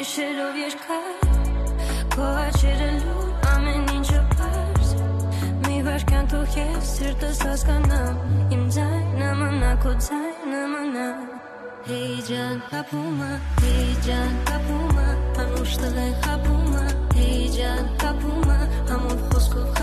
Գիշերով երկար Քո աչերը լուր ամեն ինչը պարզ Մի վարքան թող և սիրտս հասկանամ Իմ ձայնը մնա քո ձայնը մնա Hey ջան կապումը Hey ջան կապումը Անուշ տղեն խապումը Hey ջան կապումը Ամոթ խոսքով